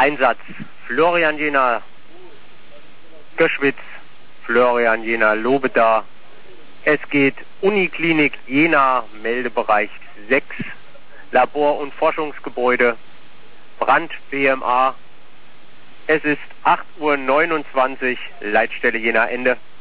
Einsatz Florian Jena, Göschwitz, Florian Jena, Lobeda. Es geht Uniklinik Jena, Meldebereich 6, Labor- und Forschungsgebäude, Brand BMA. Es ist 8:29 Uhr, Leitstelle Jena Ende.